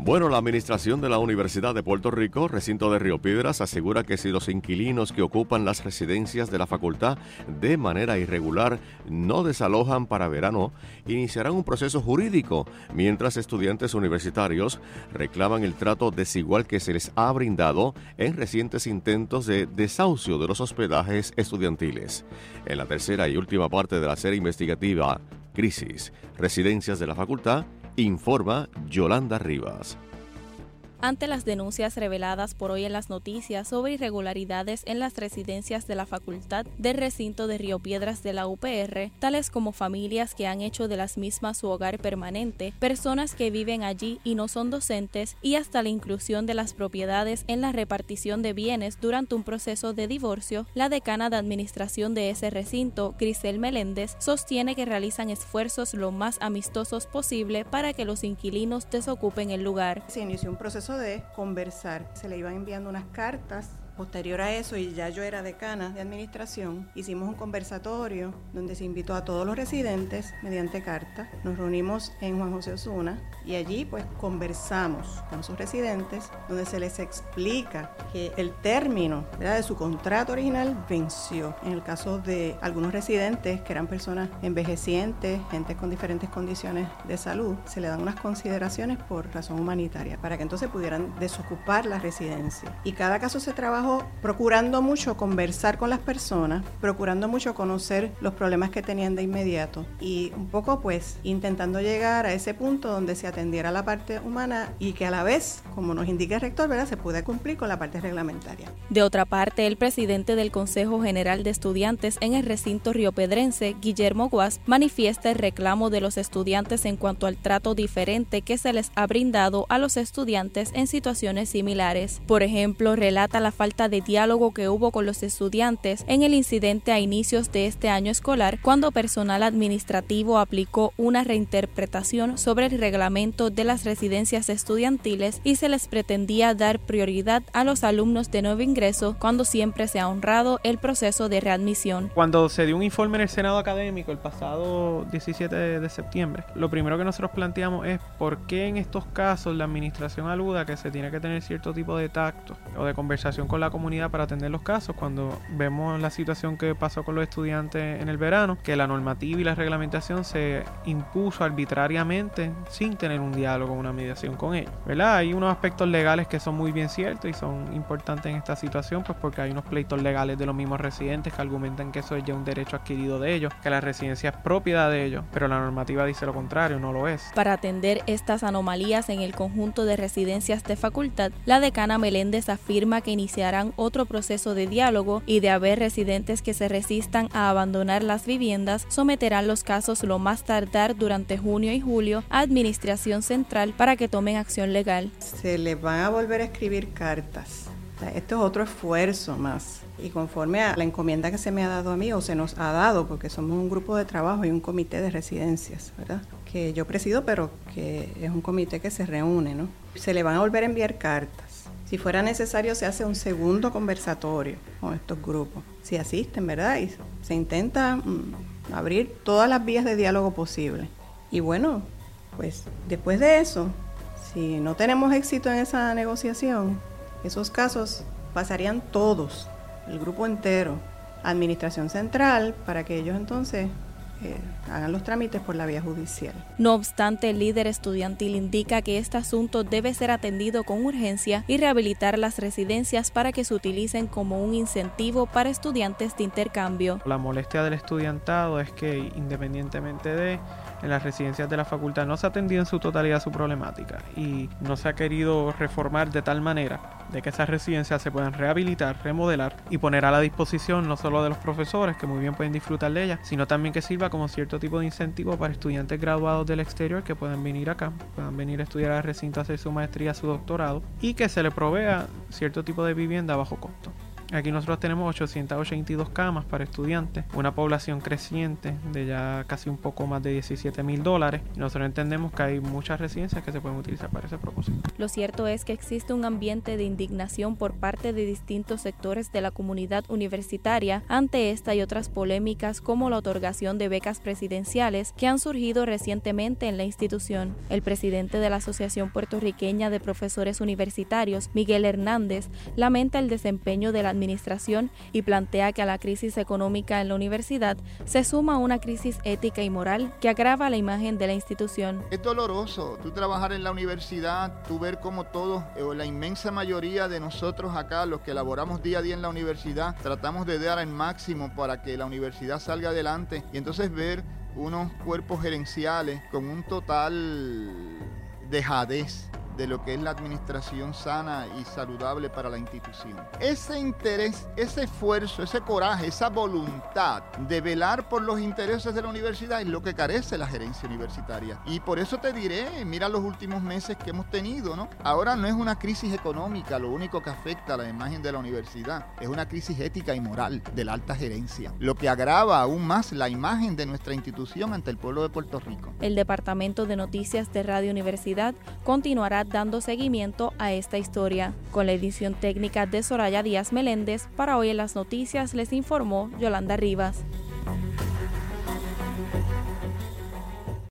Bueno, la administración de la Universidad de Puerto Rico, recinto de Río Piedras, asegura que si los inquilinos que ocupan las residencias de la facultad de manera irregular no desalojan para verano, iniciarán un proceso jurídico, mientras estudiantes universitarios reclaman el trato desigual que se les ha brindado en recientes intentos de desahucio de los hospedajes estudiantiles. En la tercera y última parte de la serie investigativa Crisis, Residencias de la Facultad, informa Yolanda Rivas. Ante las denuncias reveladas por hoy en las noticias sobre irregularidades en las residencias de la Facultad del Recinto de Río Piedras de la UPR, tales como familias que han hecho de las mismas su hogar permanente, personas que viven allí y no son docentes, y hasta la inclusión de las propiedades en la repartición de bienes durante un proceso de divorcio, la decana de administración de ese recinto, Grisel Meléndez, sostiene que realizan esfuerzos lo más amistosos posible para que los inquilinos desocupen el lugar. Se inició un proceso de conversar. Se le iban enviando unas cartas. Posterior a eso, y ya yo era decana de administración, hicimos un conversatorio donde se invitó a todos los residentes mediante carta. Nos reunimos en Juan José Osuna y allí pues conversamos con sus residentes, donde se les explica que el término, ¿verdad?, de su contrato original venció. En el caso de algunos residentes que eran personas envejecientes, gente con diferentes condiciones de salud, se le dan unas consideraciones por razón humanitaria para que entonces pudieran desocupar la residencia. Y cada caso se trabajó procurando mucho conversar con las personas, procurando mucho conocer los problemas que tenían de inmediato y un poco pues intentando llegar a ese punto donde se atendiera la parte humana y que a la vez, como nos indica el rector, ¿verdad?, se pueda cumplir con la parte reglamentaria. De otra parte, el presidente del Consejo General de Estudiantes en el recinto riopedrense, Guillermo Guas, manifiesta el reclamo de los estudiantes en cuanto al trato diferente que se les ha brindado a los estudiantes en situaciones similares. Por ejemplo, relata la falta de diálogo que hubo con los estudiantes en el incidente a inicios de este año escolar, cuando personal administrativo aplicó una reinterpretación sobre el reglamento de las residencias estudiantiles y se les pretendía dar prioridad a los alumnos de nuevo ingreso cuando siempre se ha honrado el proceso de readmisión. Cuando se dio un informe en el Senado Académico el pasado 17 de septiembre, lo primero que nosotros planteamos es por qué en estos casos la administración aluda que se tiene que tener cierto tipo de tacto o de conversación con la comunidad para atender los casos, cuando vemos la situación que pasó con los estudiantes en el verano, que la normativa y la reglamentación se impuso arbitrariamente sin tener un diálogo, una mediación con ellos, ¿verdad? Hay unos aspectos legales que son muy bien ciertos y son importantes en esta situación, pues porque hay unos pleitos legales de los mismos residentes que argumentan que eso es ya un derecho adquirido de ellos, que la residencia es propiedad de ellos, pero la normativa dice lo contrario, no lo es. Para atender estas anomalías en el conjunto de residencias de facultad, la decana Meléndez afirma que iniciará otro proceso de diálogo y de haber residentes que se resistan a abandonar las viviendas, someterán los casos lo más tardar durante junio y julio a Administración Central para que tomen acción legal. Se les van a volver a escribir cartas. Esto es otro esfuerzo más. Y conforme a la encomienda que se me ha dado a mí, o se nos ha dado, porque somos un grupo de trabajo y un comité de residencias, ¿verdad?, que yo presido, pero que es un comité que se reúne, ¿no? Se le van a volver a enviar cartas. Si fuera necesario, se hace un segundo conversatorio con estos grupos, si asisten, ¿verdad? Y se intenta abrir todas las vías de diálogo posible. Y bueno, pues después de eso, si no tenemos éxito en esa negociación, esos casos pasarían todos, el grupo entero, a Administración Central, para que ellos entonces hagan los trámites por la vía judicial. No obstante, el líder estudiantil indica que este asunto debe ser atendido con urgencia y rehabilitar las residencias para que se utilicen como un incentivo para estudiantes de intercambio. La molestia del estudiantado es que, independientemente de en las residencias de la facultad, no se ha atendido en su totalidad su problemática y no se ha querido reformar de tal manera de que esas residencias se puedan rehabilitar, remodelar y poner a la disposición no solo de los profesores, que muy bien pueden disfrutar de ellas, sino también que sirva como cierto tipo de incentivo para estudiantes graduados del exterior que puedan venir acá, puedan venir a estudiar al recinto, hacer su maestría, su doctorado, y que se le provea cierto tipo de vivienda a bajo costo. Aquí nosotros tenemos 882 camas para estudiantes, una población creciente de ya casi un poco más de $17,000. Nosotros entendemos que hay muchas residencias que se pueden utilizar para ese propósito. Lo cierto es que existe un ambiente de indignación por parte de distintos sectores de la comunidad universitaria ante esta y otras polémicas como la otorgación de becas presidenciales que han surgido recientemente en la institución. El presidente de la Asociación Puertorriqueña de Profesores Universitarios, Miguel Hernández, lamenta el desempeño de la administración y plantea que a la crisis económica en la universidad se suma una crisis ética y moral que agrava la imagen de la institución. Es doloroso tú trabajar en la universidad, tú ver cómo todos, o la inmensa mayoría de nosotros acá, los que laboramos día a día en la universidad, tratamos de dar el máximo para que la universidad salga adelante, y entonces ver unos cuerpos gerenciales con un total dejadez de lo que es la administración sana y saludable para la institución. Ese interés, ese esfuerzo, ese coraje, esa voluntad de velar por los intereses de la universidad es lo que carece la gerencia universitaria. Y por eso te diré, mira los últimos meses que hemos tenido, ¿no? Ahora no es una crisis económica lo único que afecta a la imagen de la universidad, es una crisis ética y moral de la alta gerencia, lo que agrava aún más la imagen de nuestra institución ante el pueblo de Puerto Rico. El Departamento de Noticias de Radio Universidad continuará dando seguimiento a esta historia. Con la edición técnica de Soraya Díaz Meléndez, para Hoy en las Noticias les informó Yolanda Rivas.